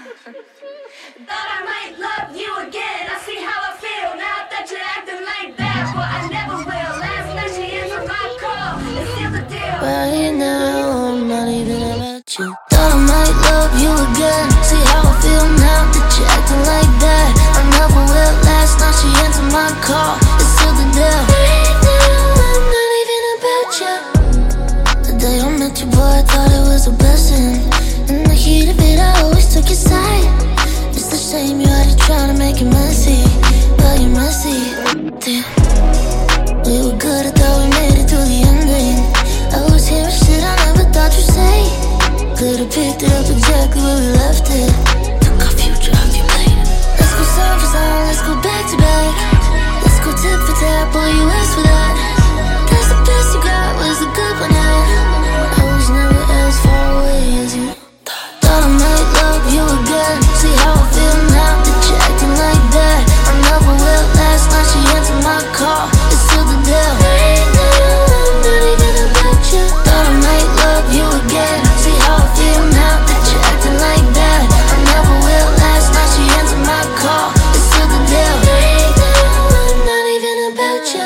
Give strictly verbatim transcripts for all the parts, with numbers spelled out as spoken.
Thought I might love you again. I see how I feel now that you're acting like that, but I never will. Last night she answered my call and sealed the deal. Right now, I'm not even about you. Thought I might love you again. See how I feel now that you're acting like that. I never will. Last night she answered my call and sealed the deal. Right now, I'm not even about you. The day I met you, boy, I thought it was a blessing. In the heat of it, I always took your side. It's a shame you had to try to make it messy, but you're messy. Damn. We were good, I thought we made it through the ending. I was hearing shit I never thought you'd say. Could've picked it up exactly where we left it. Took our future off your plate. Let's go song for song, let's go back to back. Let's go tip for tap, boy, you asked for that. That's the best you got, was the good one at. I was never as far away as you. Thought I might love you again. See how I feel now that you're acting like that. I never will. Last night she answered my call and sealed the deal. Right now, I'm not even about you. Thought I might love you again. See how I feel now that you're acting like that. I never will. Last night she answered my call and sealed the deal. Right now, I'm not even about you.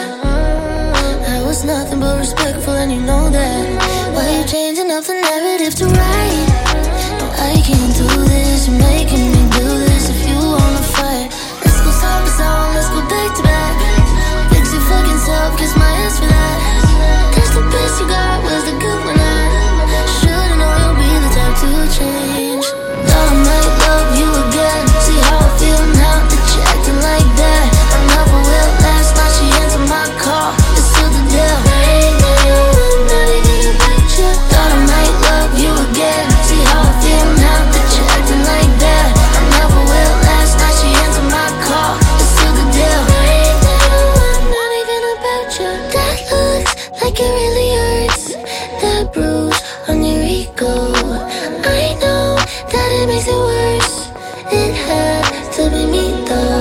I was nothing but respectful and you know that. Why you changing up the narrative to right? I can't do this, you're making me do this. If you wanna fight, let's go song for song, let's go back to back. Fix your fucking self, kiss my ass for that. That's the best you got, was the good one at. Should've known you'll be the type to change. Thought I might love you again. See how I feel now that you're acting like that. I never will. Last night she answered my call and sealed the deal. Right now, I'm not even about you. Thought I might love you again. See how I feel now that you're acting like that. I never will. Last night she answered my call and sealed the deal. Right now, I'm not even about you. That looks like it really hurts. That bruise on your ego, I know that it makes it worse. It had to be me though.